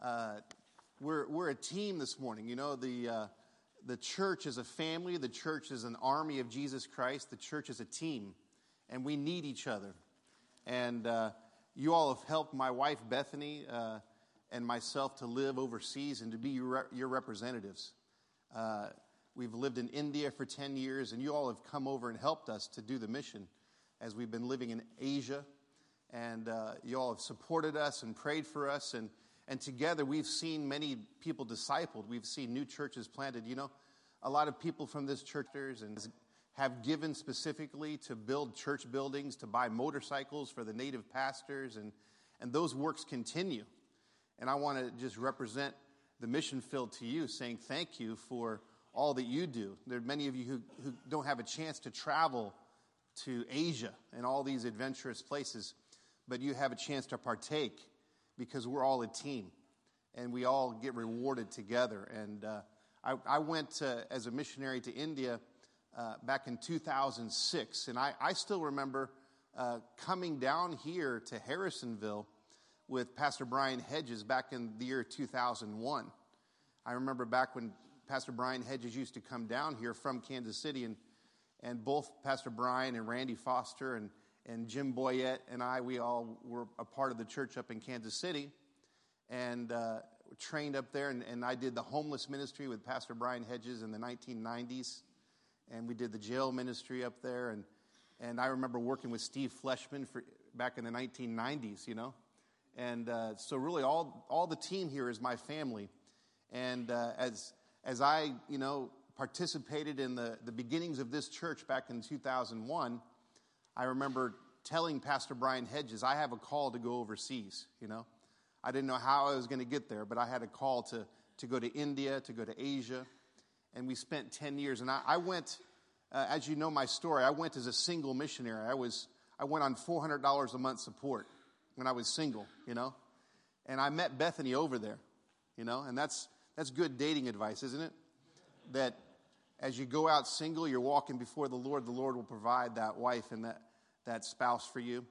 We're a team this morning. You know, the church is a family. The church is an army of Jesus Christ. The church is a team, and we need each other. And you all have helped my wife, Bethany, and myself to live overseas and to be your representatives. We've lived in India for 10 years, and you all have come over and helped us to do the mission as we've been living in Asia. And you all have supported us and prayed for us. And together we've seen many people discipled. We've seen new churches planted. You know, a lot of people from this church and have given specifically to build church buildings, to buy motorcycles for the native pastors. And those works continue. And I want to just represent the mission field to you, saying thank you for all that you do. There are many of you who don't have a chance to travel to Asia and all these adventurous places, but you have a chance to partake because we're all a team and we all get rewarded together. And I went as a missionary to India back in 2006, and I still remember coming down here to Harrisonville with Pastor Brian Hedges back in the year 2001. I remember back when Pastor Brian Hedges used to come down here from Kansas City, and both Pastor Brian and Randy Foster and Jim Boyette and we all were a part of the church up in Kansas City, and trained up there, and I did the homeless ministry with Pastor Brian Hedges in the 1990s, and we did the jail ministry up there, and I remember working with Steve Fleshman back in the 1990s, you know, and so really all the team here is my family, and as I, you know, participated in the beginnings of this church back in 2001, I remember telling Pastor Brian Hedges, I have a call to go overseas, you know. I didn't know how I was going to get there, but I had a call to go to India, to go to Asia, and we spent 10 years. And I went, as you know my story, I went as a single missionary. I went on $400 a month support when I was single, you know. And I met Bethany over there, you know, and that's good dating advice, isn't it? That as you go out single, you're walking before the Lord will provide that wife and that spouse for you.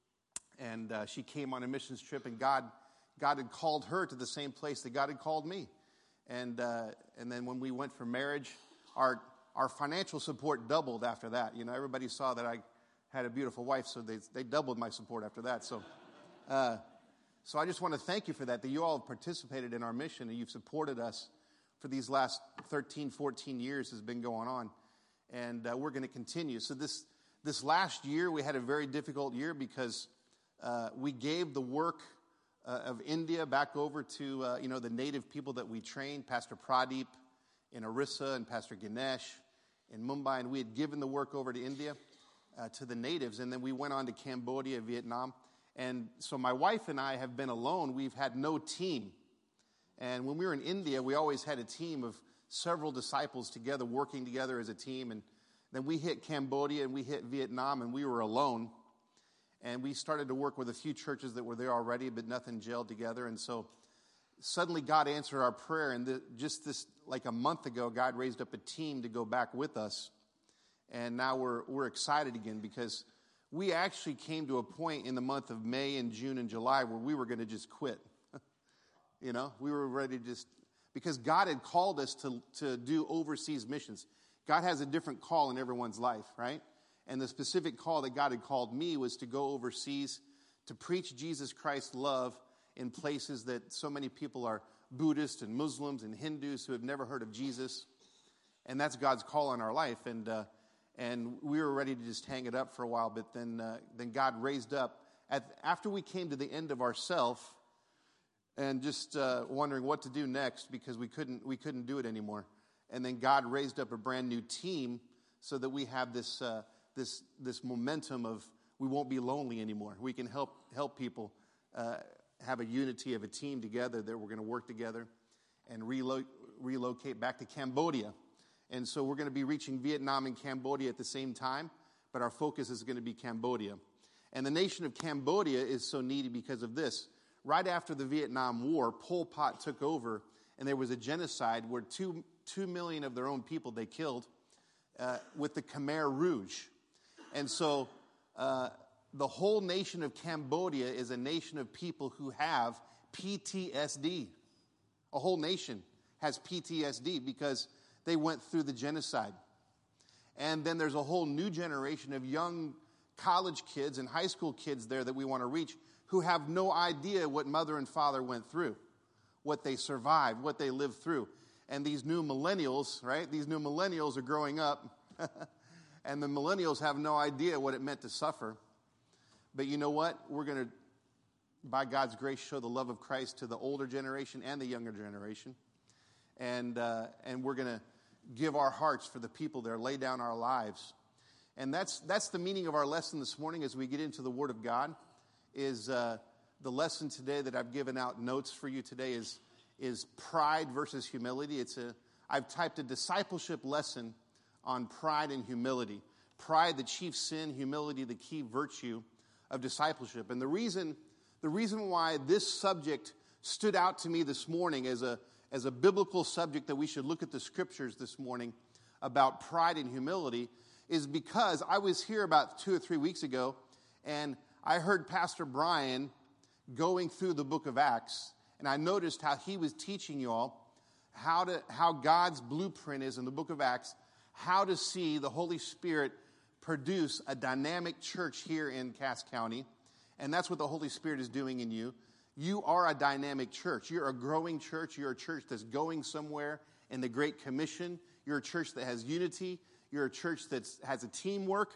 And she came on a missions trip, and God had called her to the same place that God had called me. And then when we went for marriage, our financial support doubled after that. You know, everybody saw that I had a beautiful wife, so they doubled my support after that. So I just want to thank you for that you all have participated in our mission, and you've supported us for these last 13, 14 years has been going on. And we're going to continue. So this last year, we had a very difficult year because we gave the work of India back over to, you know, the native people that we trained, Pastor Pradeep in Orissa and Pastor Ganesh in Mumbai. And we had given the work over to India, to the natives. And then we went on to Cambodia, Vietnam. And so my wife and I have been alone. We've had no team. And when we were in India, we always had a team of several disciples together, working together as a team. And then we hit Cambodia and we hit Vietnam, and we were alone. And we started to work with a few churches that were there already, but nothing gelled together. And so suddenly God answered our prayer. And just this, like a month ago, God raised up a team to go back with us. And now we're excited again because we actually came to a point in the month of May and June and July where we were going to just quit. You know, we were ready to just, because God had called us to do overseas missions. God has a different call in everyone's life, right? And the specific call that God had called me was to go overseas to preach Jesus Christ's love in places that so many people are Buddhists and Muslims and Hindus who have never heard of Jesus. And that's God's call on our life. And we were ready to just hang it up for a while, but then God raised up. After we came to the end of ourself and just wondering what to do next because we couldn't do it anymore. And then God raised up a brand new team so that we have this momentum of we won't be lonely anymore. We can help people have a unity of a team together that we're going to work together and relocate back to Cambodia. And so we're going to be reaching Vietnam and Cambodia at the same time, but our focus is going to be Cambodia. And the nation of Cambodia is so needy because of this. Right after the Vietnam War, Pol Pot took over, and there was a genocide where 2 million of their own people they killed with the Khmer Rouge. And so the whole nation of Cambodia is a nation of people who have PTSD. A whole nation has PTSD because they went through the genocide. And then there's a whole new generation of young college kids and high school kids there that we want to reach who have no idea what mother and father went through, what they survived, what they lived through. And these new millennials, right? These new millennials are growing up, and the millennials have no idea what it meant to suffer. But you know what? We're going to, by God's grace, show the love of Christ to the older generation and the younger generation. And we're going to give our hearts for the people there, lay down our lives. And that's the meaning of our lesson this morning as we get into the Word of God. Is the lesson today that I've given out notes for you today is pride versus humility. I've typed a discipleship lesson on pride and humility. Pride, the chief sin; humility, the key virtue of discipleship. And the reason why this subject stood out to me this morning as a biblical subject that we should look at the scriptures this morning about pride and humility is because I was here about 2 or 3 weeks ago, and I heard Pastor Brian going through the book of Acts, and I noticed how he was teaching you all how God's blueprint is in the book of Acts, how to see the Holy Spirit produce a dynamic church here in Cass County. And that's what the Holy Spirit is doing in you. You are a dynamic church. You're a growing church. You're a church that's going somewhere in the Great Commission. You're a church that has unity. You're a church that has a teamwork.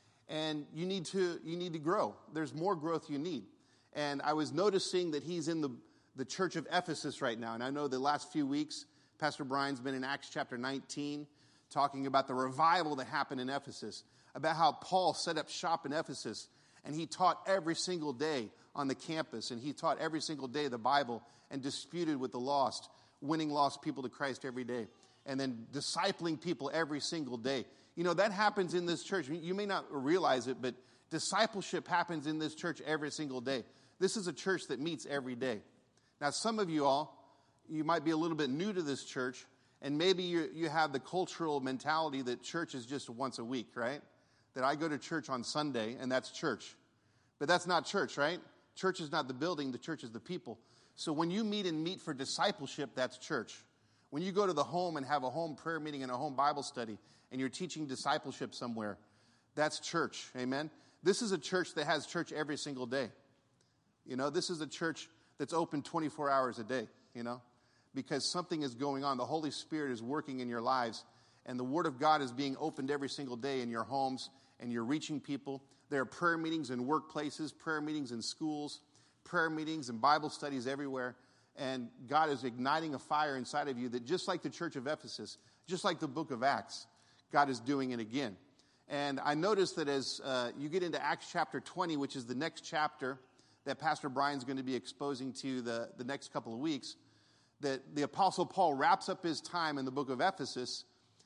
And you need to grow. There's more growth you need. And I was noticing that he's in the church of Ephesus right now. And I know the last few weeks, Pastor Brian's been in Acts chapter 19, talking about the revival that happened in Ephesus, about how Paul set up shop in Ephesus, and he taught every single day on the campus, and he taught every single day the Bible and disputed with the lost, winning lost people to Christ every day, and then discipling people every single day. You know, that happens in this church. You may not realize it, but discipleship happens in this church every single day. This is a church that meets every day. Now, some of you all, you might be a little bit new to this church, and maybe you have the cultural mentality that church is just once a week, right? That I go to church on Sunday, and that's church. But that's not church, right? Church is not the building, the church is the people. So when you meet for discipleship, that's church. When you go to the home and have a home prayer meeting and a home Bible study, and you're teaching discipleship somewhere, that's church, amen? This is a church that has church every single day. You know, this is a church that's open 24 hours a day, you know, because something is going on. The Holy Spirit is working in your lives, and the Word of God is being opened every single day in your homes, and you're reaching people. There are prayer meetings in workplaces, prayer meetings in schools, prayer meetings and Bible studies everywhere, and God is igniting a fire inside of you that just like the church of Ephesus, just like the book of Acts, God is doing it again. And I noticed that as you get into Acts chapter 20, which is the next chapter that Pastor Brian's going to be exposing to the next couple of weeks, that the Apostle Paul wraps up his time in the book of Ephesus.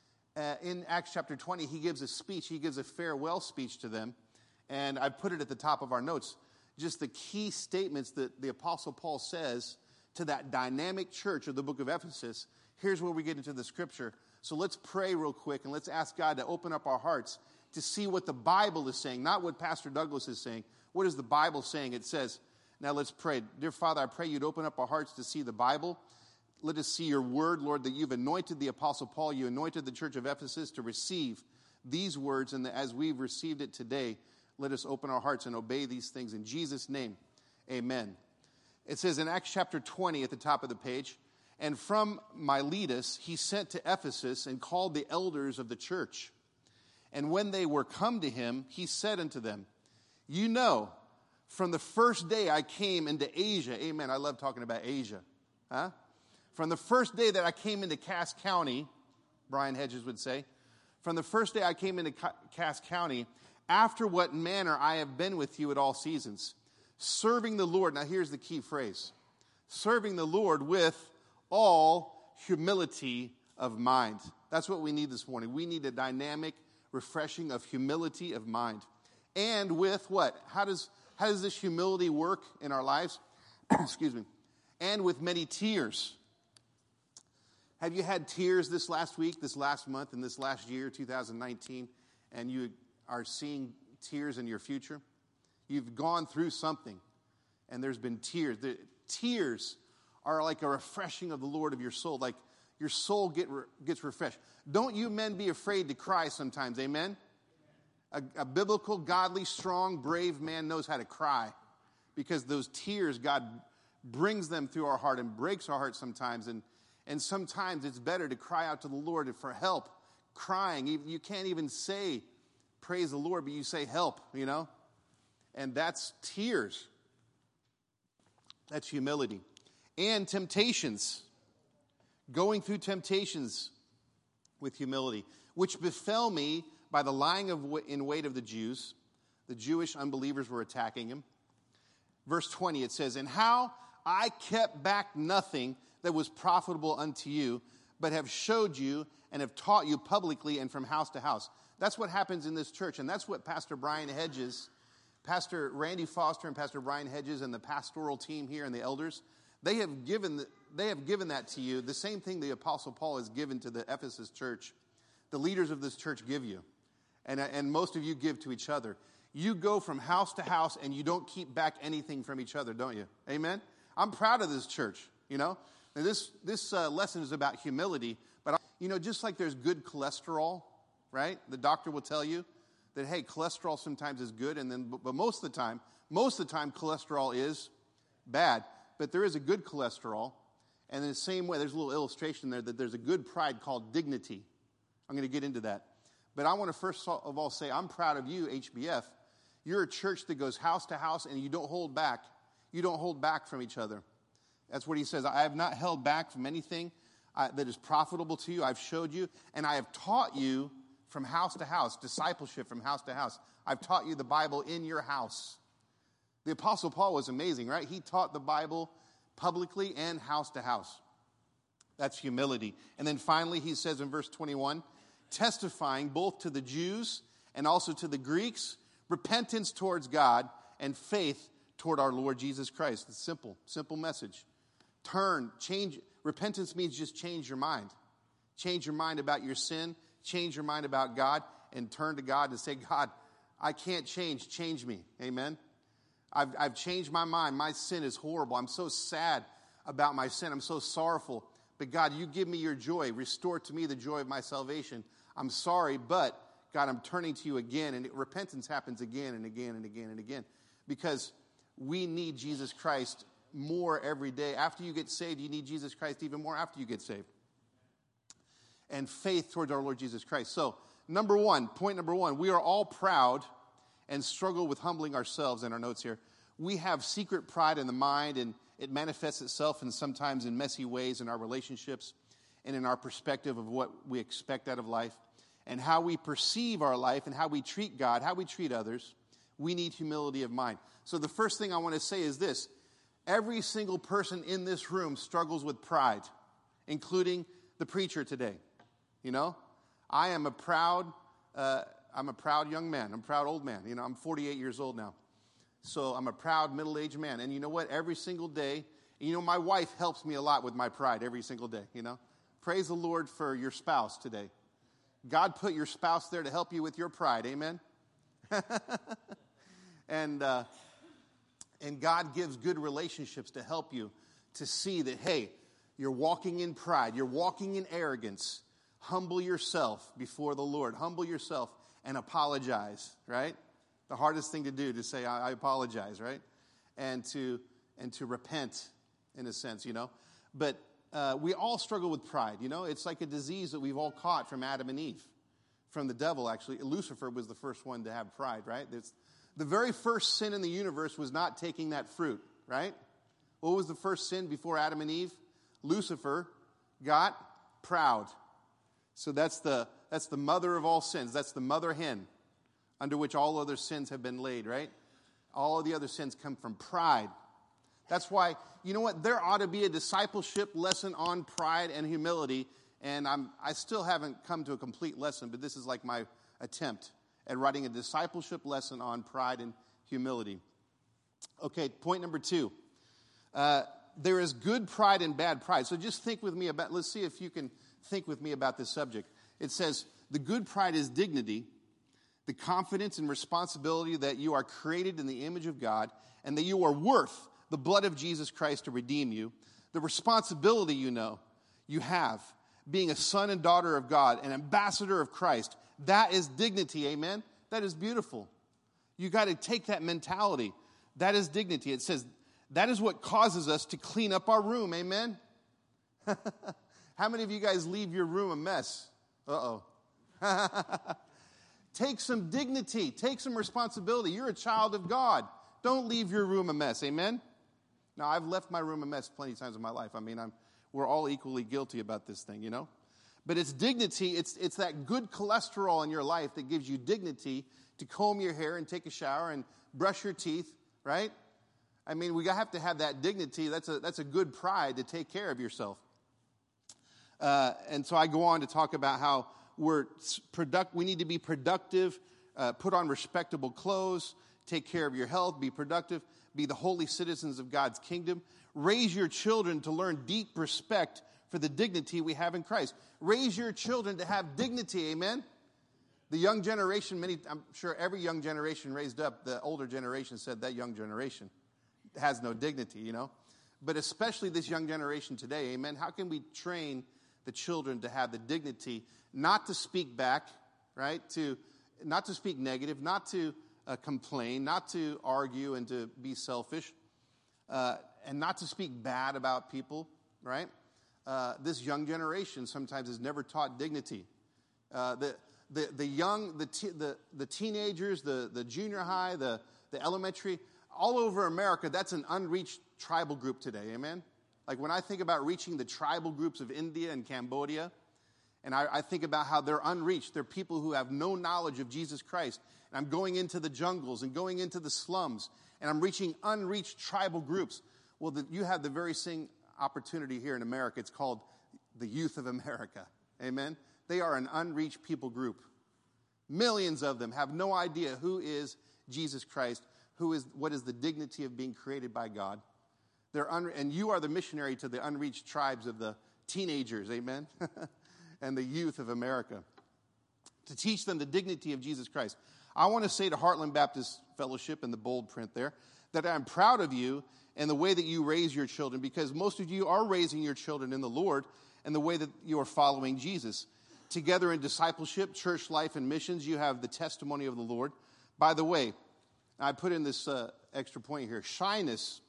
In Acts chapter 20, he gives a speech. He gives a farewell speech to them. And I put it at the top of our notes. Just the key statements that the Apostle Paul says to that dynamic church of the book of Ephesus. Here's where we get into the scripture. So let's pray real quick and let's ask God to open up our hearts to see what the Bible is saying, not what Pastor Douglas is saying. What is the Bible saying? It says, now let's pray. Dear Father, I pray you'd open up our hearts to see the Bible. Let us see your word, Lord, that you've anointed the Apostle Paul. You anointed the church of Ephesus to receive these words. And as we've received it today, let us open our hearts and obey these things. In Jesus' name, amen. It says in Acts chapter 20 at the top of the page, and from Miletus he sent to Ephesus and called the elders of the church. And when they were come to him, he said unto them, you know, from the first day I came into Asia, amen, I love talking about Asia, huh? From the first day that I came into Cass County, Brian Hedges would say, from the first day I came into Cass County, after what manner I have been with you at all seasons, serving the Lord. Now here's the key phrase. Serving the Lord with all humility of mind. That's what we need this morning. We need a dynamic, refreshing of humility of mind. And with what? How does this humility work in our lives? Excuse me. And with many tears. Have you had tears this last week, this last month, and this last year, 2019, and you are seeing tears in your future? You've gone through something, and there's been tears. The tears are like a refreshing of the Lord of your soul. Like your soul gets refreshed. Don't you men be afraid to cry sometimes, amen? A biblical, godly, strong, brave man knows how to cry because those tears, God brings them through our heart and breaks our heart sometimes. And sometimes it's better to cry out to the Lord for help. Crying, you can't even say, praise the Lord, but you say help, you know? And that's tears. That's humility. And temptations. Going through temptations with humility, which befell me by the lying in wait of the Jews. The Jewish unbelievers were attacking him. Verse 20, it says, and how I kept back nothing that was profitable unto you, but have showed you and have taught you publicly and from house to house. That's what happens in this church, and that's what Pastor Brian Hedges, Pastor Randy Foster and Pastor Brian Hedges and the pastoral team here and the elders, they have given that to you, the same thing the Apostle Paul has given to the Ephesus church. The leaders of this church give you, and most of you give to each other. You go from house to house, and you don't keep back anything from each other, don't you? Amen? I'm proud of this church, you know. Now this lesson is about humility, but, you know, just like there's good cholesterol, right? The doctor will tell you that, hey, cholesterol sometimes is good, but most of the time, cholesterol is bad. But there is a good cholesterol, and in the same way, there's a little illustration there that there's a good pride called dignity. I'm going to get into that. But I want to first of all say, I'm proud of you, HBF. You're a church that goes house to house, and you don't hold back. You don't hold back from each other. That's what he says. I have not held back from anything that is profitable to you. I've showed you, and I have taught you from house to house, discipleship from house to house. I've taught you the Bible in your house. The Apostle Paul was amazing, right? He taught the Bible publicly and house to house. That's humility. And then finally, he says in verse 21, testifying both to the Jews and also to the Greeks, repentance towards God and faith toward our Lord Jesus Christ. It's simple message. Change. Repentance means just change your mind. Change your mind about your sin, change your mind about God, and turn to God and say, God, I can't change me. Amen? I've changed my mind. My sin is horrible. I'm so sad about my sin. I'm so sorrowful. But God, you give me your joy. Restore to me the joy of my salvation. I'm sorry, but God, I'm turning to you again. And repentance happens again and again and again and again. Because we need Jesus Christ more every day. After you get saved, you need Jesus Christ even more after you get saved. And faith towards our Lord Jesus Christ. So, point number one, we are all proud and struggle with humbling ourselves in our notes here. We have secret pride in the mind, and it manifests itself in sometimes in messy ways in our relationships and in our perspective of what we expect out of life and how we perceive our life and how we treat God, how we treat others. We need humility of mind. So the first thing I want to say is this. Every single person in this room struggles with pride, including the preacher today. You know, I am a proud young man. I'm a proud old man. You know, I'm 48 years old now. So I'm a proud middle-aged man. And you know what? Every single day, you know, my wife helps me a lot with my pride every single day, you know. Praise the Lord for your spouse today. God put your spouse there to help you with your pride. Amen? And God gives good relationships to help you to see that, hey, you're walking in pride. You're walking in arrogance. Humble yourself before the Lord. Humble yourself and apologize, right? The hardest thing to do, to say, I apologize, right? And to repent, in a sense, you know. But we all struggle with pride, you know. It's like a disease that we've all caught from Adam and Eve, from the devil, actually. Lucifer was the first one to have pride, right? The very first sin in the universe was not taking that fruit, right? What was the first sin before Adam and Eve? Lucifer got proud. So that's the mother of all sins. That's the mother hen under which all other sins have been laid, right? All of the other sins come from pride. That's why, you know what? There ought to be a discipleship lesson on pride and humility. And I still haven't come to a complete lesson, but this is like my attempt at writing a discipleship lesson on pride and humility. Okay, point number 2. There is good pride and bad pride. So just think with me about, let's see if you can think with me about this subject. It says, the good pride is dignity, the confidence and responsibility that you are created in the image of God, and that you are worth the blood of Jesus Christ to redeem you. The responsibility, you have, being a son and daughter of God, an ambassador of Christ, that is dignity, amen? That is beautiful. You got to take that mentality. That is dignity. It says that is what causes us to clean up our room, amen? How many of you guys leave your room a mess? Uh-oh. Take some dignity. Take some responsibility. You're a child of God. Don't leave your room a mess, amen? Now, I've left my room a mess plenty of times in my life. I mean, we're all equally guilty about this thing, But it's dignity. It's that good cholesterol in your life that gives you dignity to comb your hair and take a shower and brush your teeth, right? I mean, we have to have that dignity. That's a good pride to take care of yourself. And so I go on to talk about how we need to be productive, put on respectable clothes, take care of your health, be productive, be the holy citizens of God's kingdom. Raise your children to learn deep respect for the dignity we have in Christ. Raise your children to have dignity, amen? The young generation, I'm sure every young generation raised up, the older generation said that young generation has no dignity, But especially this young generation today, amen? How can we train the children to have the dignity, not to speak back, right? Not to speak negative, not to complain, not to argue and to be selfish, and not to speak bad about people, right? This young generation sometimes is never taught dignity. The teenagers, the junior high, the elementary, all over America, that's an unreached tribal group today, amen? Like when I think about reaching the tribal groups of India and Cambodia, and I think about how they're unreached. They're people who have no knowledge of Jesus Christ. And I'm going into the jungles and going into the slums, and I'm reaching unreached tribal groups. Well, you have the very same opportunity here in America. It's called the Youth of America. Amen? They are an unreached people group. Millions of them have no idea who is Jesus Christ, what is the dignity of being created by God. And you are the missionary to the unreached tribes of the teenagers, amen? And the youth of America, to teach them the dignity of Jesus Christ. I want to say to Heartland Baptist Fellowship in the bold print there that I'm proud of you and the way that you raise your children, because most of you are raising your children in the Lord and the way that you are following Jesus. Together in discipleship, church life, and missions, you have the testimony of the Lord. By the way, I put in this extra point here. Shyness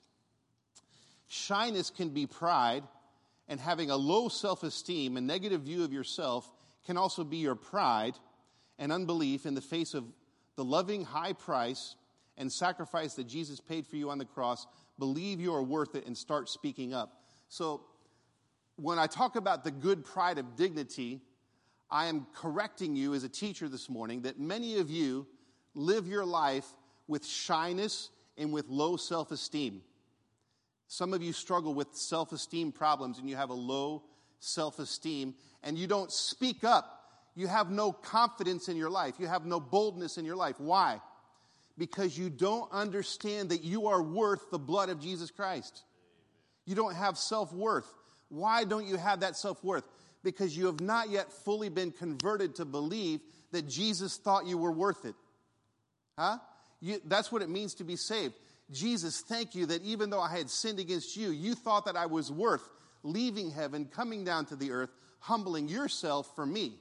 can be pride, and having a low self-esteem, a negative view of yourself, can also be your pride and unbelief in the face of the loving high price and sacrifice that Jesus paid for you on the cross. Believe you are worth it and start speaking up. So when I talk about the good pride of dignity, I am correcting you as a teacher this morning that many of you live your life with shyness and with low self-esteem. Some of you struggle with self-esteem problems and you have a low self-esteem and you don't speak up. You have no confidence in your life. You have no boldness in your life. Why? Because you don't understand that you are worth the blood of Jesus Christ. You don't have self-worth. Why don't you have that self-worth? Because you have not yet fully been converted to believe that Jesus thought you were worth it. Huh? That's what it means to be saved. Jesus, thank you that even though I had sinned against you, you thought that I was worth leaving heaven, coming down to the earth, humbling yourself for me.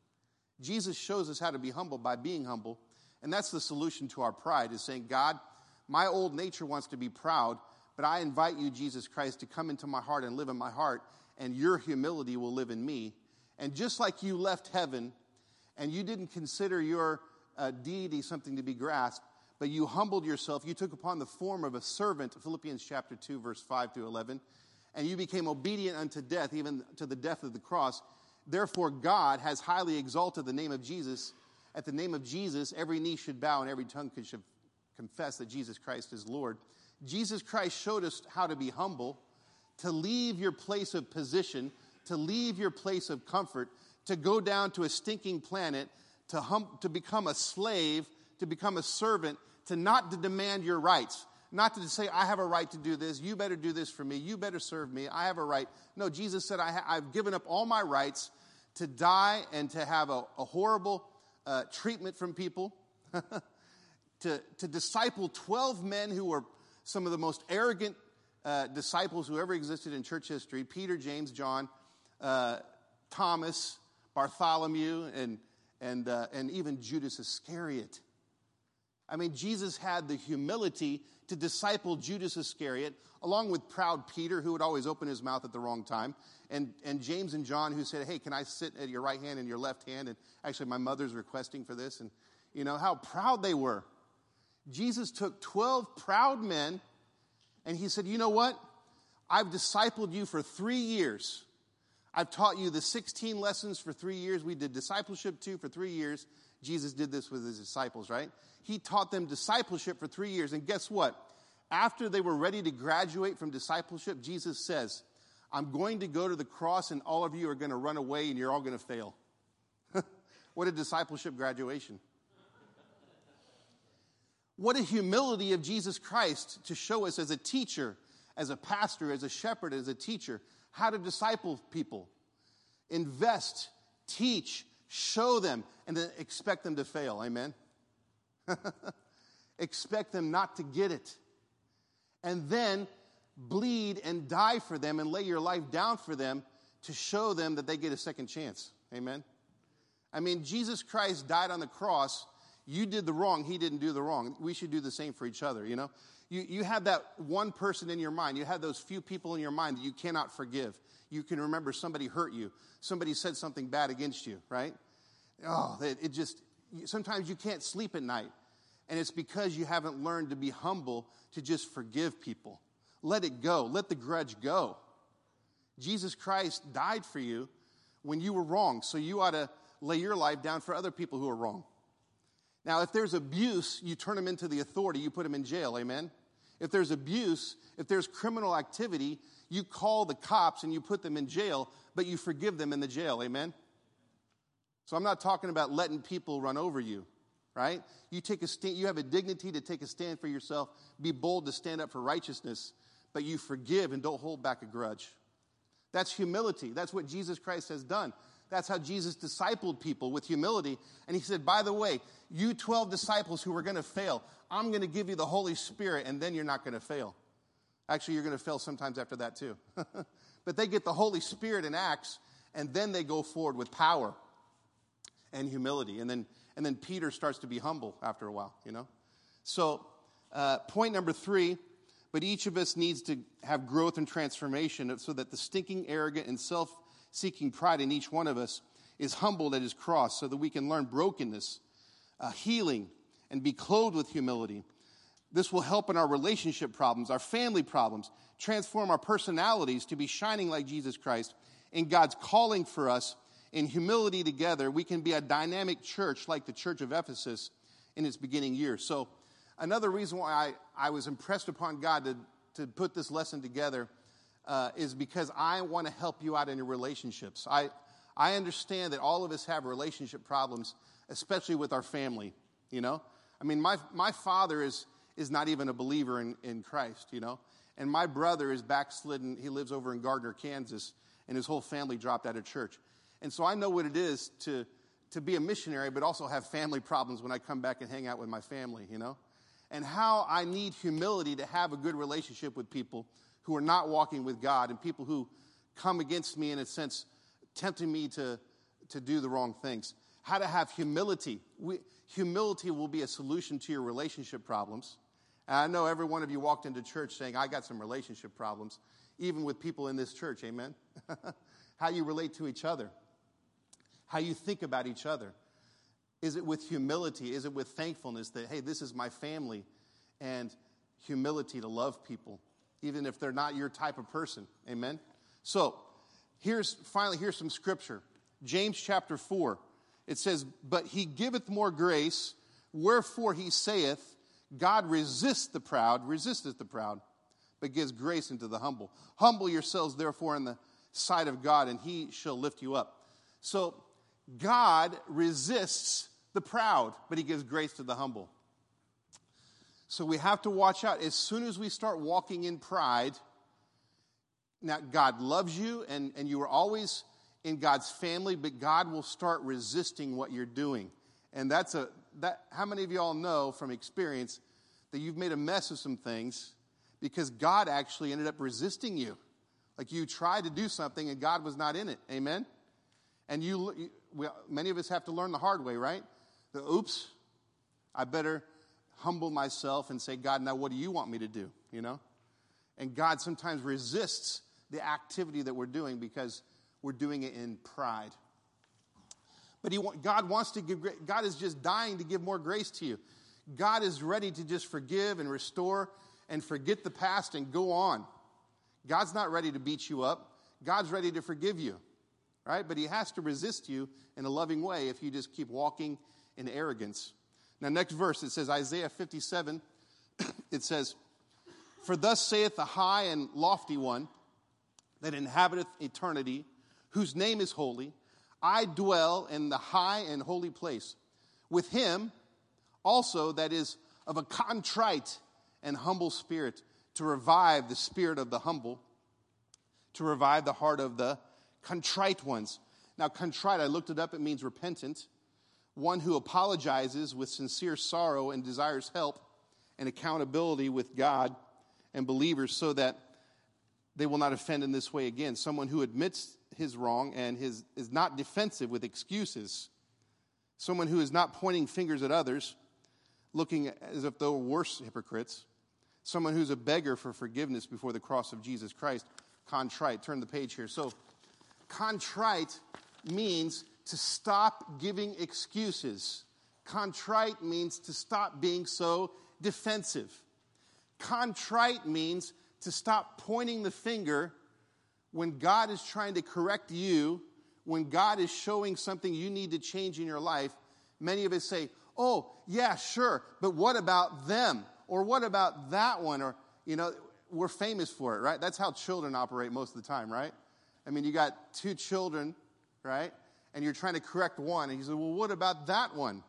Jesus shows us how to be humble by being humble. And that's the solution to our pride, is saying, God, my old nature wants to be proud, but I invite you, Jesus Christ, to come into my heart and live in my heart, and your humility will live in me. And just like you left heaven, and you didn't consider your deity something to be grasped, but you humbled yourself, you took upon the form of a servant, Philippians chapter 2, verse 5 through 11, and you became obedient unto death, even to the death of the cross. Therefore, God has highly exalted the name of Jesus. At the name of Jesus, every knee should bow and every tongue should confess that Jesus Christ is Lord. Jesus Christ showed us how to be humble, to leave your place of position, to leave your place of comfort, to go down to a stinking planet, to become a slave, to become a servant, to not to demand your rights, not to say, I have a right to do this, you better do this for me, you better serve me, I have a right. No, Jesus said, I've given up all my rights to die and to have a horrible treatment from people, to disciple 12 men who were some of the most arrogant disciples who ever existed in church history: Peter, James, John, Thomas, Bartholomew, and even Judas Iscariot. I mean, Jesus had the humility to disciple Judas Iscariot, along with proud Peter, who would always open his mouth at the wrong time, and James and John, who said, hey, can I sit at your right hand and your left hand? And actually, my mother's requesting for this. And you know how proud they were. Jesus took 12 proud men, and he said, you know what? I've discipled you for 3 years. I've taught you the 16 lessons for 3 years. We did discipleship too for 3 years. Jesus did this with his disciples, right? He taught them discipleship for 3 years. And guess what? After they were ready to graduate from discipleship, Jesus says, I'm going to go to the cross and all of you are going to run away and you're all going to fail. What a discipleship graduation. What a humility of Jesus Christ to show us as a teacher, as a pastor, as a shepherd, as a teacher, how to disciple people. Invest, teach, show them, and then expect them to fail. Amen? Expect them not to get it. And then bleed and die for them and lay your life down for them to show them that they get a second chance. Amen? I mean, Jesus Christ died on the cross. You did the wrong. He didn't do the wrong. We should do the same for each other, you know? You have that one person in your mind. You have those few people in your mind that you cannot forgive. You can remember somebody hurt you. Somebody said something bad against you, right? Oh, it just, sometimes you can't sleep at night. And it's because you haven't learned to be humble, to just forgive people. Let it go. Let the grudge go. Jesus Christ died for you when you were wrong. So you ought to lay your life down for other people who are wrong. Now, if there's abuse, you turn them into the authority. You put them in jail. Amen? If there's abuse, if there's criminal activity, you call the cops and you put them in jail, but you forgive them in the jail. Amen? So I'm not talking about letting people run over you, right? You take a stand. You have a dignity to take a stand for yourself. Be bold to stand up for righteousness, but you forgive and don't hold back a grudge. That's humility. That's what Jesus Christ has done. That's how Jesus discipled people, with humility. And he said, by the way, you 12 disciples who are going to fail, I'm going to give you the Holy Spirit, and then you're not going to fail. Actually, you're going to fail sometimes after that too. But they get the Holy Spirit in Acts, and then they go forward with power and humility. And then Peter starts to be humble after a while, you know. So point number 3, but each of us needs to have growth and transformation so that the stinking, arrogant, and self-seeking pride in each one of us is humbled at his cross, so that we can learn brokenness, healing, and be clothed with humility. This will help in our relationship problems, our family problems, transform our personalities to be shining like Jesus Christ. In God's calling for us, in humility together, we can be a dynamic church like the church of Ephesus in its beginning years. So another reason why I was impressed upon God to put this lesson together is because I want to help you out in your relationships. I understand that all of us have relationship problems, especially with our family, you know. I mean, my father is not even a believer in Christ, you know. And my brother is backslidden. He lives over in Gardner, Kansas, and his whole family dropped out of church. And so I know what it is to be a missionary, but also have family problems when I come back and hang out with my family, you know. And how I need humility to have a good relationship with people who are not walking with God, and people who come against me in a sense, tempting me to do the wrong things. How to have humility. Humility will be a solution to your relationship problems. And I know every one of you walked into church saying, I got some relationship problems, even with people in this church, amen? How you relate to each other. How you think about each other. Is it with humility? Is it with thankfulness that, hey, this is my family, and humility to love people, even if they're not your type of person, amen? So, here's some scripture. James chapter 4. It says, but he giveth more grace, wherefore he saith, God resisteth the proud, but gives grace unto the humble. Humble yourselves, therefore, in the sight of God, and he shall lift you up. So, God resists the proud, but he gives grace to the humble. So we have to watch out. As soon as we start walking in pride, now God loves you, and you are always in God's family, but God will start resisting what you're doing. And how many of y'all know from experience that you've made a mess of some things because God actually ended up resisting you. Like you tried to do something and God was not in it. Amen? And many of us have to learn the hard way, right? Oops, I better humble myself and say, God, now what do you want me to do? You know? And God sometimes resists the activity that we're doing because we're doing it in pride. But God is just dying to give more grace to you. God is ready to just forgive and restore and forget the past and go on. God's not ready to beat you up. God's ready to forgive you, right? But he has to resist you in a loving way if you just keep walking in arrogance. Now, next verse, it says, Isaiah 57, it says, "For thus saith the high and lofty one that inhabiteth eternity, whose name is holy, I dwell in the high and holy place, with him also that is of a contrite and humble spirit, to revive the spirit of the humble, to revive the heart of the contrite ones." Now, contrite, I looked it up, it means repentant, one who apologizes with sincere sorrow and desires help and accountability with God and believers so that they will not offend in this way again. Someone who admits his wrong and is not defensive with excuses. Someone who is not pointing fingers at others, looking as if they were worse hypocrites. Someone who's a beggar for forgiveness before the cross of Jesus Christ. Contrite. Turn the page here. So, contrite means to stop giving excuses. Contrite means to stop being so defensive. Contrite means to stop pointing the finger when God is trying to correct you, when God is showing something you need to change in your life. Many of us say, "Oh, yeah, sure, but what about them? Or what about that one?" Or, we're famous for it, right? That's how children operate most of the time, right? I mean, you got two children, right? And you're trying to correct one, and you say, "Well, what about that one?"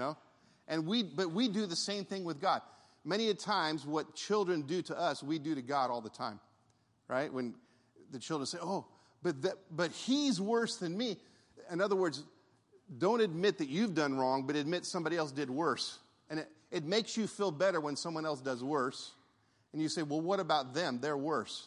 But we do the same thing with God. Many a times, what children do to us, we do to God all the time, right? When the children say, "Oh, but he's worse than me." In other words, don't admit that you've done wrong, but admit somebody else did worse. And it makes you feel better when someone else does worse. And you say, "Well, what about them? They're worse."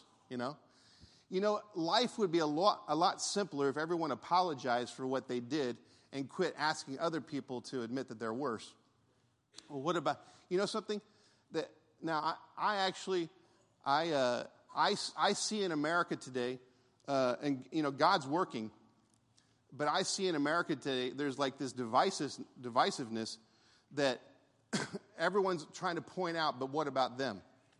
Life would be a lot simpler if everyone apologized for what they did and quit asking other people to admit that they're worse. Well, what about, something? Now, I see in America today, and God's working, but I see in America today, there's like this divisiveness that everyone's trying to point out, but what about them,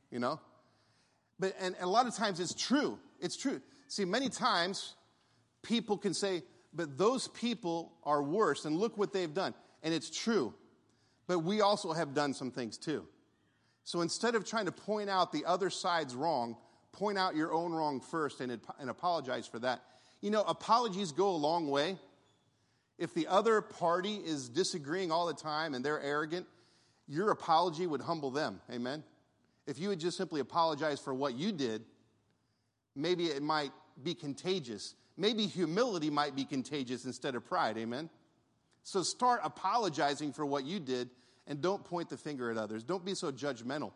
But and a lot of times it's true. It's true. See, many times people can say, "But those people are worse, and look what they've done." And it's true. But we also have done some things too. So instead of trying to point out the other side's wrong, point out your own wrong first and apologize for that. Apologies go a long way. If the other party is disagreeing all the time and they're arrogant, your apology would humble them. Amen? If you would just simply apologize for what you did, maybe it might be contagious. Maybe humility might be contagious instead of pride. Amen? So start apologizing for what you did and don't point the finger at others. Don't be so judgmental.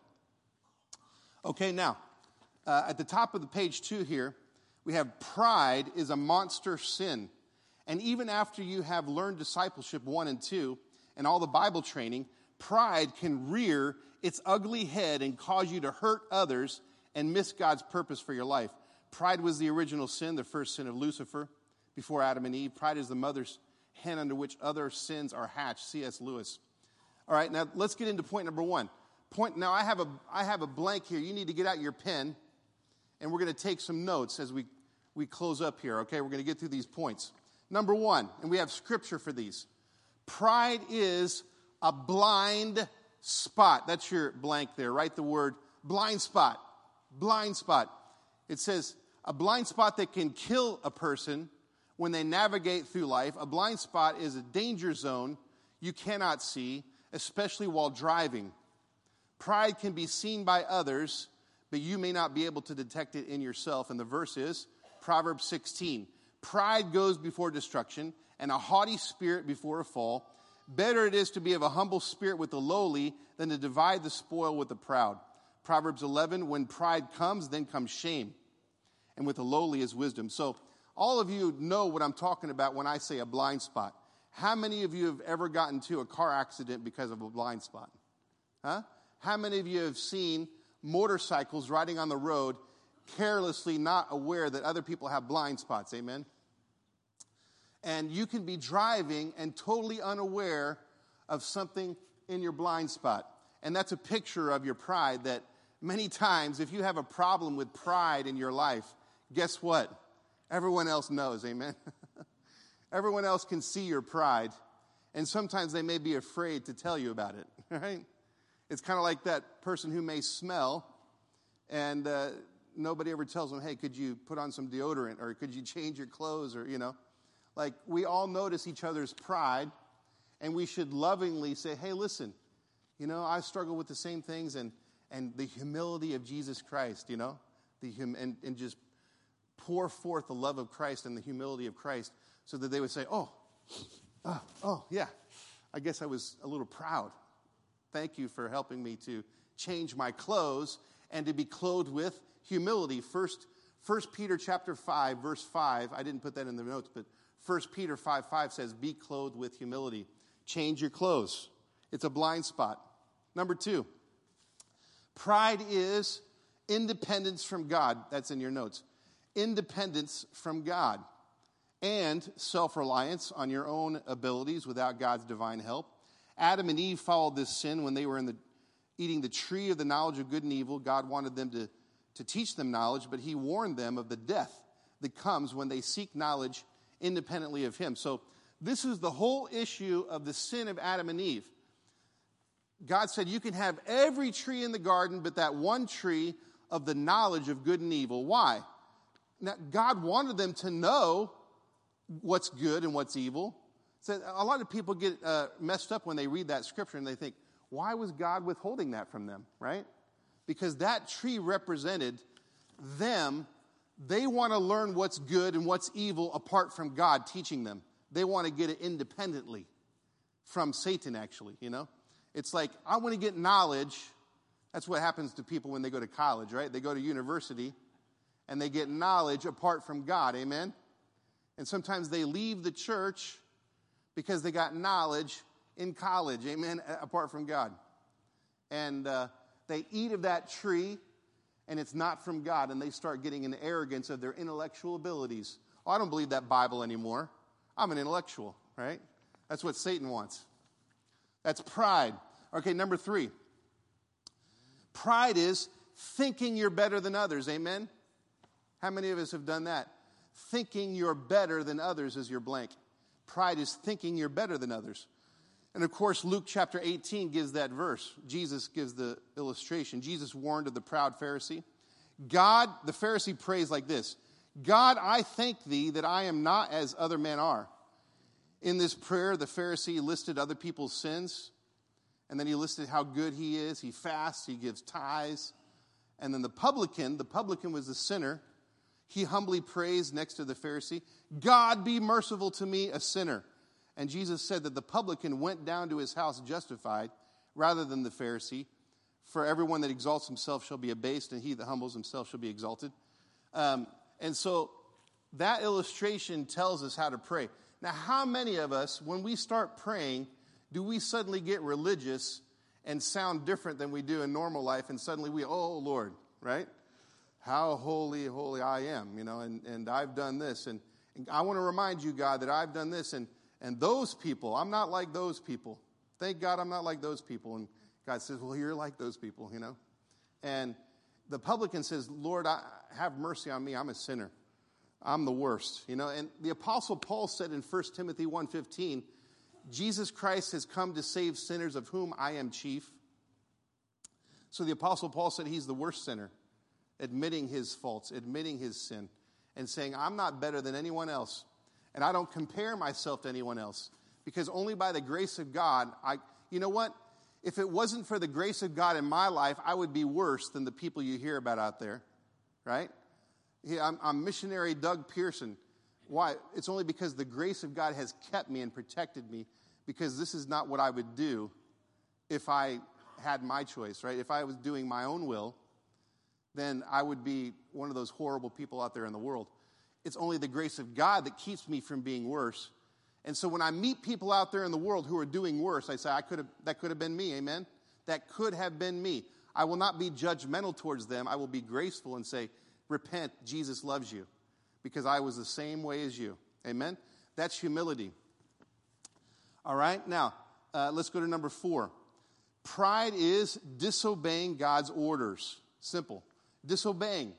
Okay, now, at the top of the page 2 here, we have pride is a monster sin. And even after you have learned discipleship 1 and 2 and all the Bible training, pride can rear its ugly head and cause you to hurt others and miss God's purpose for your life. Pride was the original sin, the first sin of Lucifer before Adam and Eve. Pride is the mother's hen under which other sins are hatched. C.S. Lewis. All right, now let's get into point number 1. Now I have a blank here. You need to get out your pen, and we're going to take some notes as we close up here. Okay, we're going to get through these points. Number 1, and we have scripture for these. Pride is a blind spot. That's your blank there. Write the word blind spot. Blind spot. It says a blind spot that can kill a person when they navigate through life. A blind spot is a danger zone you cannot see, especially while driving. Pride can be seen by others, but you may not be able to detect it in yourself. And the verse is Proverbs 16. Pride goes before destruction, and a haughty spirit before a fall. Better it is to be of a humble spirit with the lowly than to divide the spoil with the proud. Proverbs 11, when pride comes, then comes shame. And with the lowly is wisdom. So all of you know what I'm talking about when I say a blind spot. How many of you have ever gotten into a car accident because of a blind spot? Huh? How many of you have seen motorcycles riding on the road carelessly, not aware that other people have blind spots? Amen? And you can be driving and totally unaware of something in your blind spot. And that's a picture of your pride, that many times if you have a problem with pride in your life, guess what? Everyone else knows, amen? Everyone else can see your pride, and sometimes they may be afraid to tell you about it, right? It's kind of like that person who may smell, and nobody ever tells them, hey, could you put on some deodorant, or could you change your clothes, or, Like, we all notice each other's pride, and we should lovingly say, hey, listen, I struggle with the same things, and the humility of Jesus Christ, and just pour forth the love of Christ and the humility of Christ, so that they would say, oh, yeah, I guess I was a little proud. Thank you for helping me to change my clothes and to be clothed with humility. First Peter chapter 5, verse 5, I didn't put that in the notes, but 1 Peter 5:5 says, be clothed with humility. Change your clothes. It's a blind spot. Number 2, pride is independence from God. That's in your notes. Independence from God. And self-reliance on your own abilities without God's divine help. Adam and Eve followed this sin when they were eating the tree of the knowledge of good and evil. God wanted them to teach them knowledge, but he warned them of the death that comes when they seek knowledge independently of him. So this is the whole issue of the sin of Adam and Eve. God said you can have every tree in the garden, but that one tree of the knowledge of good and evil. Why? Now, God wanted them to know what's good and what's evil. So a lot of people get messed up when they read that scripture and they think, why was God withholding that from them, right? Because that tree represented them. They want to learn what's good and what's evil apart from God teaching them. They want to get it independently from Satan, actually, It's like, I want to get knowledge. That's what happens to people when they go to college, right? They go to university and they get knowledge apart from God, amen? And sometimes they leave the church because they got knowledge in college, amen, apart from God. And they eat of that tree, and it's not from God, and they start getting an arrogance of their intellectual abilities. Oh, I don't believe that Bible anymore. I'm an intellectual, right? That's what Satan wants. That's pride. Okay, number 3. Pride is thinking you're better than others, amen? How many of us have done that? Thinking you're better than others is your blank. Pride is thinking you're better than others. And of course, Luke chapter 18 gives that verse. Jesus gives the illustration. Jesus warned of the proud Pharisee. The Pharisee prays like this: God, I thank thee that I am not as other men are. In this prayer, the Pharisee listed other people's sins, and then he listed how good he is. He fasts, he gives tithes. And then the publican was the sinner. He humbly prays next to the Pharisee, God, be merciful to me, a sinner. And Jesus said that the publican went down to his house justified rather than the Pharisee. For everyone that exalts himself shall be abased, and he that humbles himself shall be exalted. And so that illustration tells us how to pray. Now, how many of us, when we start praying, do we suddenly get religious and sound different than we do in normal life, and suddenly oh, Lord, right? How holy, holy I am, and I've done this. And I want to remind you, God, that I've done this. And those people, I'm not like those people. Thank God I'm not like those people. And God says, well, you're like those people, And the publican says, Lord, have mercy on me. I'm a sinner. I'm the worst, And the Apostle Paul said in 1 Timothy 1:15, Jesus Christ has come to save sinners, of whom I am chief. So the Apostle Paul said he's the worst sinner, admitting his faults, admitting his sin, and saying, I'm not better than anyone else. And I don't compare myself to anyone else, because only by the grace of God, you know what? If it wasn't for the grace of God in my life, I would be worse than the people you hear about out there, right? I'm missionary Doug Pearson. Why? It's only because the grace of God has kept me and protected me, because this is not what I would do if I had my choice, right? If I was doing my own will, then I would be one of those horrible people out there in the world. It's only the grace of God that keeps me from being worse. And so when I meet people out there in the world who are doing worse, I say, that could have been me, amen? That could have been me. I will not be judgmental towards them. I will be graceful and say, repent, Jesus loves you, because I was the same way as you, amen? That's humility. All right, now, let's go to number 4. Pride is disobeying God's orders. Simple. Disobeying.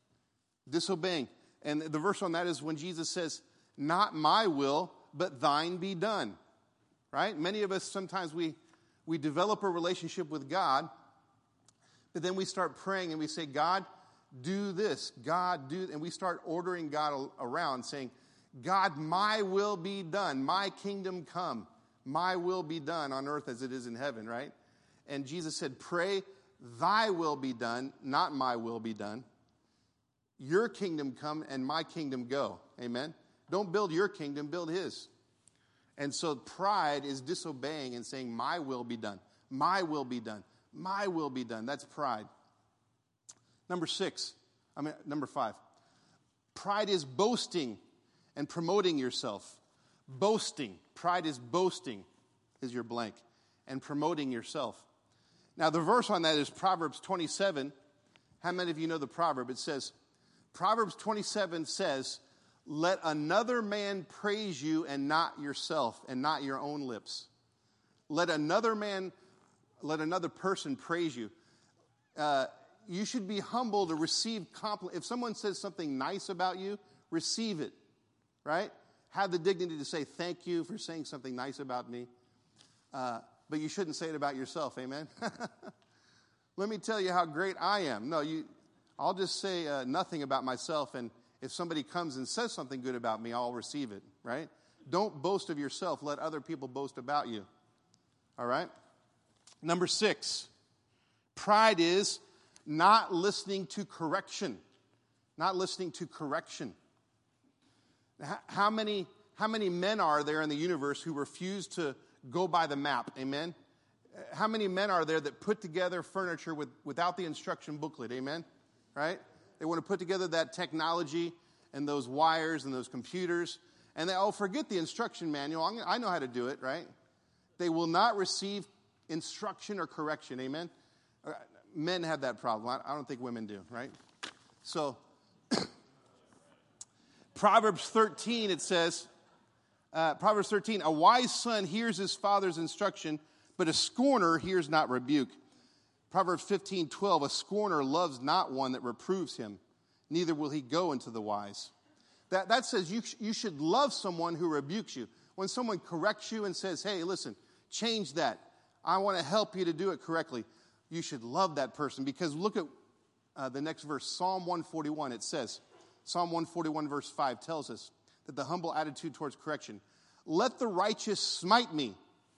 And the verse on that is when Jesus says, not my will, but thine be done. Right? Many of us, sometimes we develop a relationship with God, but then we start praying and we say, God, do this. God, do, and we start ordering God around saying, God, my will be done. My kingdom come. My will be done on earth as it is in heaven, right? And Jesus said, pray, thy will be done, not my will be done. Your kingdom come and my kingdom go. Amen? Don't build your kingdom, build his. And so pride is disobeying and saying, my will be done. My will be done. My will be done. That's pride. Number 5. Pride is boasting and promoting yourself. Boasting. Pride is boasting, is your blank, and promoting yourself. Now, the verse on that is Proverbs 27. How many of you know the proverb? It says, Proverbs 27 says, let another man praise you and not yourself and not your own lips. Let another person praise you. You should be humble to receive compliment. If someone says something nice about you, receive it, right? Have the dignity to say thank you for saying something nice about me. But you shouldn't say it about yourself, amen? Let me tell you how great I am. No, I'll just say nothing about myself, and if somebody comes and says something good about me, I'll receive it, right? Don't boast of yourself. Let other people boast about you, all right? Number 6, pride is not listening to correction. Not listening to correction. How many men are there in the universe who refuse to go by the map, amen? How many men are there that put together furniture without the instruction booklet, amen? Right? They want to put together that technology and those wires and those computers, and they, forget the instruction manual. I know how to do it, right? They will not receive instruction or correction, amen? Men have that problem. I don't think women do, right? So, Proverbs 13, it says, Proverbs 13, a wise son hears his father's instruction, but a scorner hears not rebuke. Proverbs 15:12, a scorner loves not one that reproves him, neither will he go into the wise. That says you should love someone who rebukes you. When someone corrects you and says, hey, listen, change that. I want to help you to do it correctly. You should love that person, because look at the next verse, Psalm 141. It says, Psalm 141 verse 5 tells us that the humble attitude towards correction. Let the righteous smite me,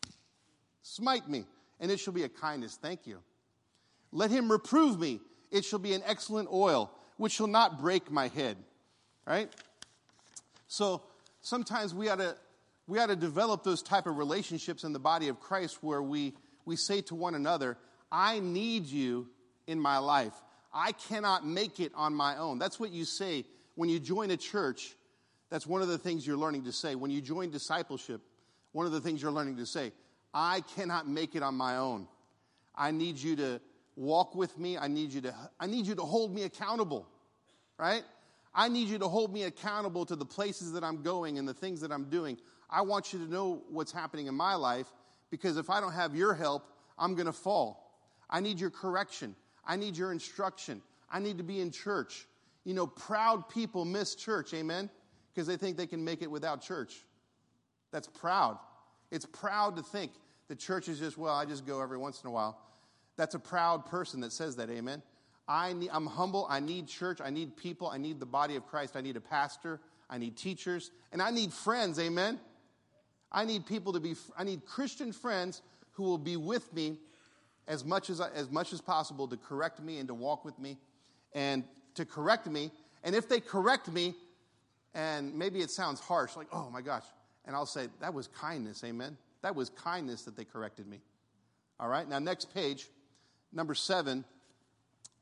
and it shall be a kindness. Thank you. Let him reprove me. It shall be an excellent oil, which shall not break my head. Right? So sometimes we ought to develop those type of relationships in the body of Christ where we say to one another, I need you in my life. I cannot make it on my own. That's what you say when you join a church. That's one of the things you're learning to say. When you join discipleship, one of the things you're learning to say, I cannot make it on my own. I need you to walk with me. I need you to hold me accountable, right? I need you to hold me accountable to the places that I'm going and the things that I'm doing. I want you to know what's happening in my life, because if I don't have your help, I'm going to fall. I need your correction. I need your instruction. I need to be in church. You know, proud people miss church, amen? Because they think they can make it without church. That's proud. It's proud to think the church is just, well, I just go every once in a while. That's a proud person that says that, amen? I'm humble. I need church. I need people. I need the body of Christ. I need a pastor. I need teachers. And I need friends, amen? I need Christian friends who will be with me as much as possible to correct me and to walk with me and to correct me. And if they correct me, and maybe it sounds harsh, like, oh my gosh, and I'll say, that was kindness, amen? That was kindness that they corrected me. All right, now next page, number 7.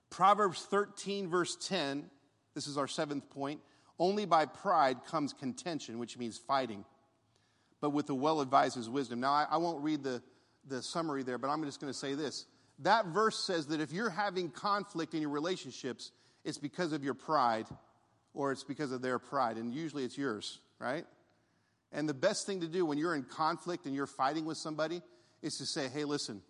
Proverbs 13, verse 10, this is our 7th point. Only by pride comes contention, which means fighting. But with the well-advised is wisdom. Now, I won't read the summary there, but I'm just going to say this. That verse says that if you're having conflict in your relationships, it's because of your pride or it's because of their pride. And usually it's yours, right? And the best thing to do when you're in conflict and you're fighting with somebody is to say, hey, listen,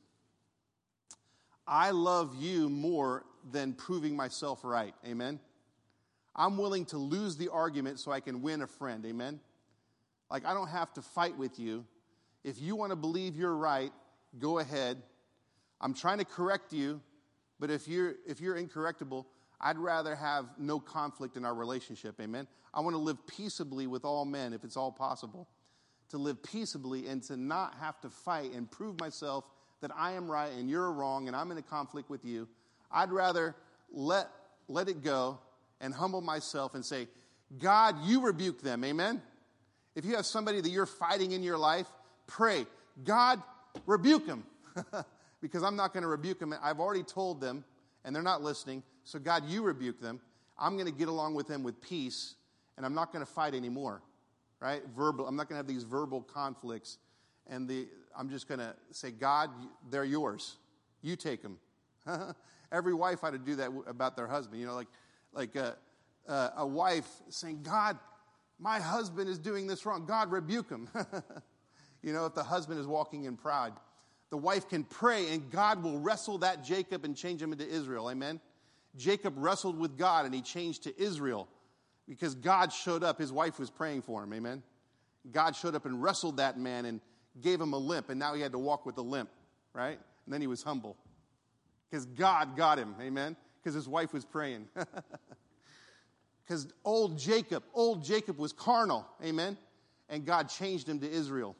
I love you more than proving myself right. Amen? I'm willing to lose the argument so I can win a friend. Amen? Like, I don't have to fight with you. If you want to believe you're right, go ahead. I'm trying to correct you, but if you're incorrectable, I'd rather have no conflict in our relationship. Amen? I want to live peaceably with all men, if it's all possible. To live peaceably and to not have to fight and prove myself that I am right and you're wrong and I'm in a conflict with you. I'd rather let it go and humble myself and say, God, you rebuke them. Amen? If you have somebody that you're fighting in your life, pray, God, rebuke them. Because I'm not going to rebuke them. I've already told them, and they're not listening. So, God, you rebuke them. I'm going to get along with them with peace, and I'm not going to fight anymore. Right? I'm not going to have these verbal conflicts. And I'm just going to say, God, they're yours. You take them. Every wife ought to do that about their husband. You know, like a wife saying, God, my husband is doing this wrong. God, rebuke him. You know, if the husband is walking in pride. The wife can pray, and God will wrestle that Jacob and change him into Israel. Amen? Jacob wrestled with God, and he changed to Israel because God showed up. His wife was praying for him. Amen? God showed up and wrestled that man and gave him a limp, and now he had to walk with a limp, right? And then he was humble because God got him. Amen? Because his wife was praying. Because old Jacob was carnal. Amen? And God changed him to Israel.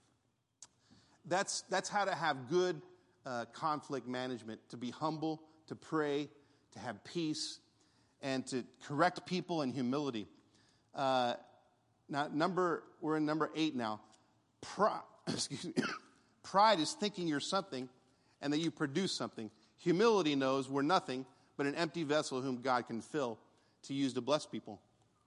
That's how to have good conflict management, to be humble, to pray, to have peace, and to correct people in humility. We're in number 8 now. Pride is thinking you're something and that you produce something. Humility knows we're nothing but an empty vessel whom God can fill to use to bless people.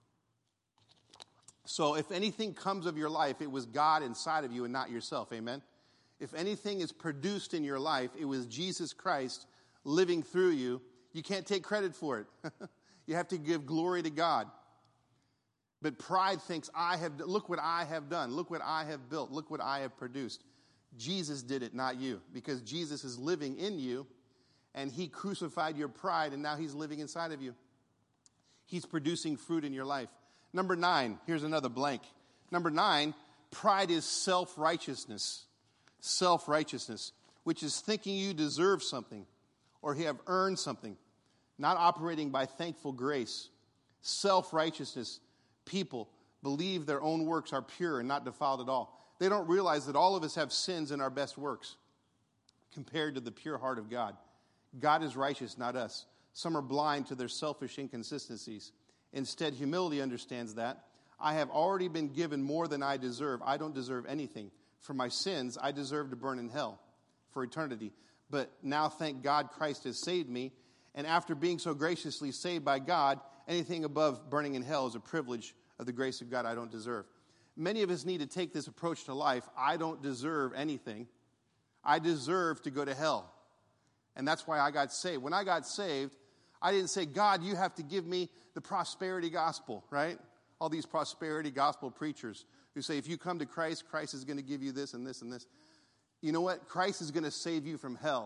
So if anything comes of your life, it was God inside of you and not yourself. Amen? If anything is produced in your life, it was Jesus Christ living through you. You can't take credit for it. You have to give glory to God. But pride thinks, look what I have done. Look what I have built. Look what I have produced. Jesus did it, not you. Because Jesus is living in you, and he crucified your pride, and now he's living inside of you. He's producing fruit in your life. Number 9, here's another blank. Number 9, pride is self-righteousness. Self-righteousness, which is thinking you deserve something or you have earned something, not operating by thankful grace. Self-righteousness, people believe their own works are pure and not defiled at all. They don't realize that all of us have sins in our best works compared to the pure heart of God. God is righteous, not us. Some are blind to their selfish inconsistencies. Instead, humility understands that. I have already been given more than I deserve. I don't deserve anything. For my sins, I deserve to burn in hell for eternity. But now, thank God, Christ has saved me. And after being so graciously saved by God, anything above burning in hell is a privilege of the grace of God I don't deserve. Many of us need to take this approach to life. I don't deserve anything. I deserve to go to hell. And that's why I got saved. When I got saved, I didn't say, God, you have to give me the prosperity gospel, right? All these prosperity gospel preachers who say, if you come to Christ, Christ is going to give you this and this and this. You know what? Christ is going to save you from hell.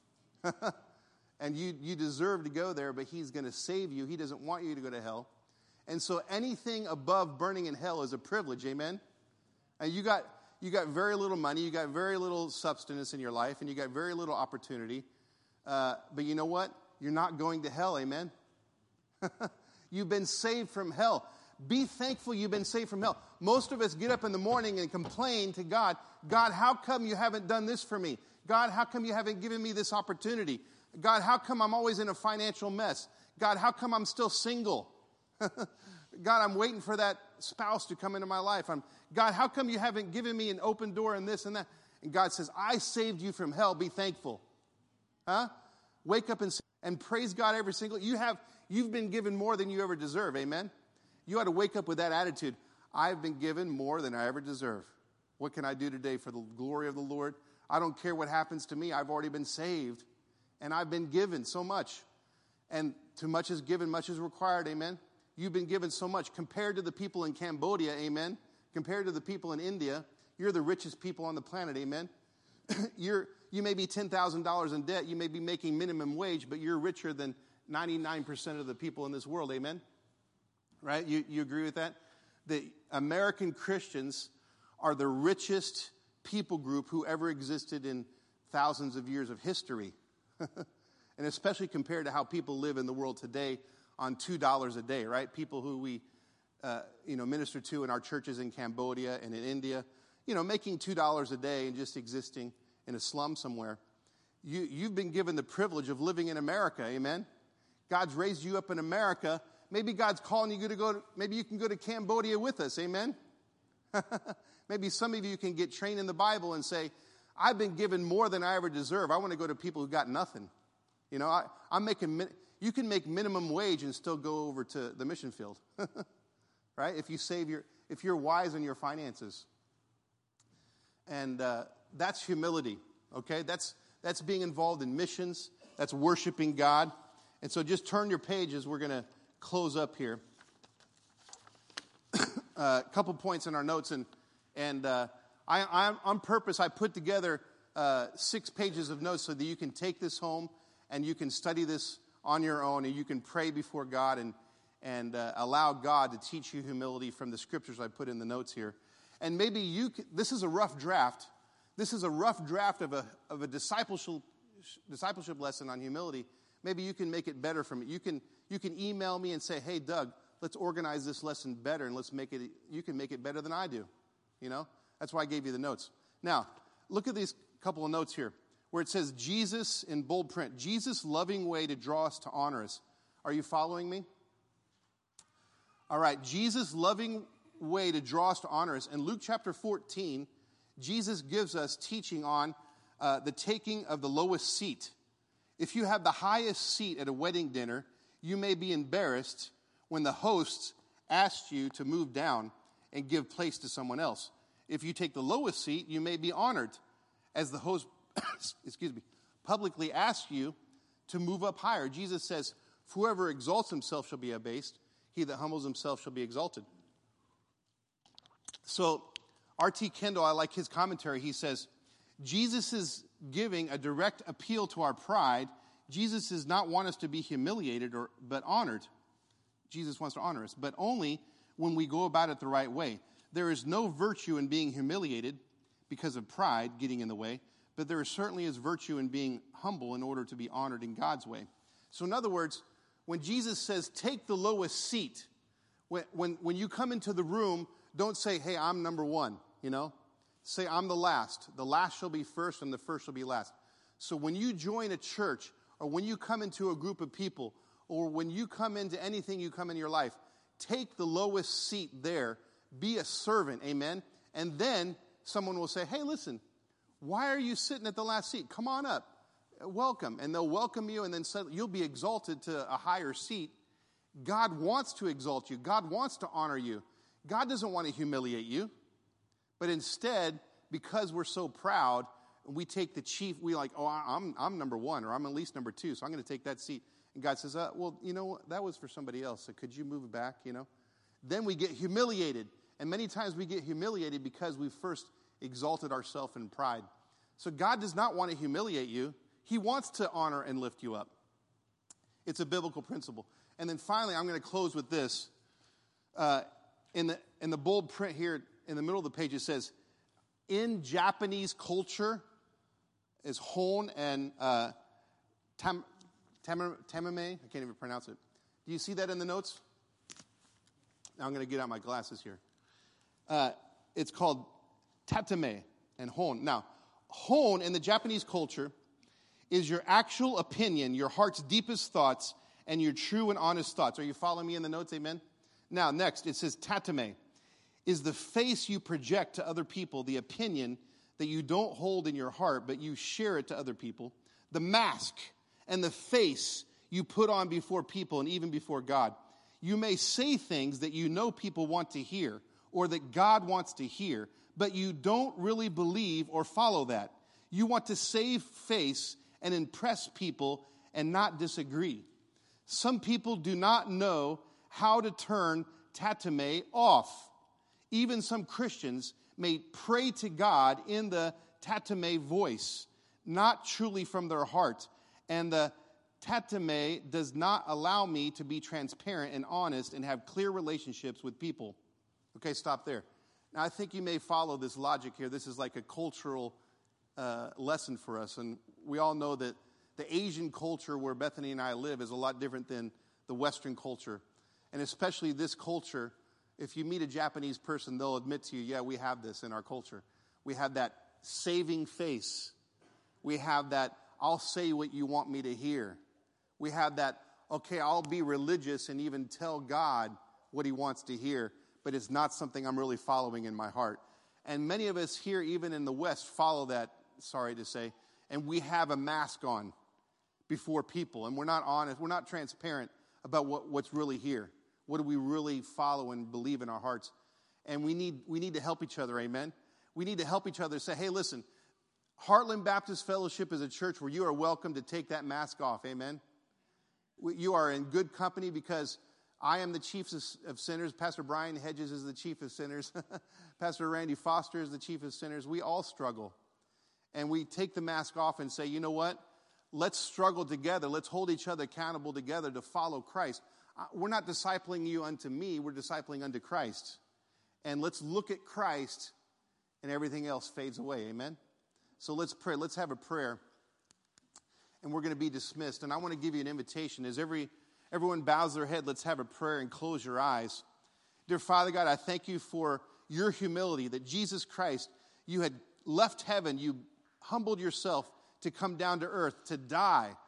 And you deserve to go there, but he's going to save you. He doesn't want you to go to hell. And so anything above burning in hell is a privilege, amen? And you got very little money, you got very little substance in your life, and you got very little opportunity. But you know what? You're not going to hell, amen? You've been saved from hell. Be thankful you've been saved from hell. Most of us get up in the morning and complain to God, God, how come you haven't done this for me? God, how come you haven't given me this opportunity? God, how come I'm always in a financial mess? God, how come I'm still single? God, I'm waiting for that spouse to come into my life. God, how come you haven't given me an open door and this and that? And God says, I saved you from hell. Be thankful. Wake up and say, and praise God every single. You've been given more than you ever deserve. Amen. You ought to wake up with that attitude. I've been given more than I ever deserve. What can I do today for the glory of the Lord? I don't care what happens to me. I've already been saved, and I've been given so much. And too much is given, much is required. Amen. You've been given so much compared to the people in Cambodia. Amen. Compared to the people in India, you're the richest people on the planet. Amen. You may be $10,000 in debt. You may be making minimum wage, but you're richer than 99% of the people in this world. Amen. Right? You agree with that? The American Christians are the richest people group who ever existed in thousands of years of history. And especially compared to how people live in the world today on $2 a day, right? People who we, minister to in our churches in Cambodia and in India, making $2 a day and just existing in a slum somewhere. You've been given the privilege of living in America, amen? God's raised you up in America. Maybe God's calling you to maybe you can go to Cambodia with us, amen? Maybe some of you can get trained in the Bible and say, I've been given more than I ever deserve. I want to go to people who got nothing. You can make minimum wage and still go over to the mission field, right? If you're wise in your finances. And that's humility, okay? That's being involved in missions. That's worshiping God. And so just turn your pages. We're going to close up here. A couple points in our notes. And I on purpose, I put together 6 pages of notes so that you can take this home and you can study this on your own and you can pray before God and allow God to teach you humility from the scriptures I put in the notes here. And maybe this is a rough draft. This is a rough draft of a discipleship lesson on humility. Maybe you can make it better from it. You can email me and say, hey, Doug, let's organize this lesson better and you can make it better than I do. That's why I gave you the notes. Now, look at these couple of notes here where it says Jesus in bold print. Jesus' loving way to draw us to honor us. Are you following me? All right, Jesus' loving way to draw us to honor us. In Luke chapter 14, Jesus gives us teaching on the taking of the lowest seat. If you have the highest seat at a wedding dinner, you may be embarrassed when the host asks you to move down and give place to someone else. If you take the lowest seat, you may be honored as the host, publicly asks you to move up higher. Jesus says, whoever exalts himself shall be abased. He that humbles himself shall be exalted. So R.T. Kendall, I like his commentary. He says, Jesus is giving a direct appeal to our pride. Jesus does not want us to be humiliated but honored. Jesus wants to honor us, but only when we go about it the right way. There is no virtue in being humiliated because of pride getting in the way, but there certainly is virtue in being humble in order to be honored in God's way. So in other words, when Jesus says, take the lowest seat, when you come into the room, don't say, hey, I'm number one, Say, I'm the last. The last shall be first, and the first shall be last. So when you join a church, or when you come into a group of people, or when you come into anything you come in your life, take the lowest seat there. Be a servant, amen? And then someone will say, hey, listen, why are you sitting at the last seat? Come on up. Welcome. And they'll welcome you, and then you'll be exalted to a higher seat. God wants to exalt you. God wants to honor you. God doesn't want to humiliate you. But instead, because we're so proud, we take the chief, I'm number one, or I'm at least number two, so I'm going to take that seat. And God says, that was for somebody else, so could you move it back, Then we get humiliated. And many times we get humiliated because we first exalted ourselves in pride. So God does not want to humiliate you. He wants to honor and lift you up. It's a biblical principle. And then finally, I'm going to close with this. In the bold print here in the middle of the page, it says, in Japanese culture is hon and tamame. I can't even pronounce it. Do you see that in the notes? Now I'm going to get out my glasses here. It's called tatame and hon. Now, hon in the Japanese culture is your actual opinion, your heart's deepest thoughts, and your true and honest thoughts. Are you following me in the notes? Amen? Now, next, it says tatame is the face you project to other people, the opinion that you don't hold in your heart, but you share it to other people. The mask and the face you put on before people and even before God. You may say things that you know people want to hear or that God wants to hear, but you don't really believe or follow that. You want to save face and impress people and not disagree. Some people do not know how to turn tatame off. Even some Christians may pray to God in the tatame voice, not truly from their heart. And the tatame does not allow me to be transparent and honest and have clear relationships with people. Okay, stop there. Now, I think you may follow this logic here. This is like a cultural lesson for us. And we all know that the Asian culture where Bethany and I live is a lot different than the Western culture. And especially this culture, if you meet a Japanese person, they'll admit to you, yeah, we have this in our culture. We have that saving face. We have that, I'll say what you want me to hear. We have that, okay, I'll be religious and even tell God what he wants to hear, but it's not something I'm really following in my heart. And many of us here, even in the West, follow that, sorry to say, and we have a mask on before people, and we're not honest, we're not transparent about what's really here. What do we really follow and believe in our hearts? And we need to help each other, amen? We need to help each other say, hey, listen, Heartland Baptist Fellowship is a church where you are welcome to take that mask off, amen? You are in good company because I am the chief of sinners. Pastor Brian Hedges is the chief of sinners. Pastor Randy Foster is the chief of sinners. We all struggle. And we take the mask off and say, you know what? Let's struggle together. Let's hold each other accountable together to follow Christ. We're not discipling you unto me. We're discipling unto Christ. And let's look at Christ and everything else fades away. Amen? So let's pray. Let's have a prayer. And we're going to be dismissed. And I want to give you an invitation. As everyone bows their head, let's have a prayer and close your eyes. Dear Father God, I thank you for your humility, that Jesus Christ, you had left heaven, you humbled yourself to come down to earth, to die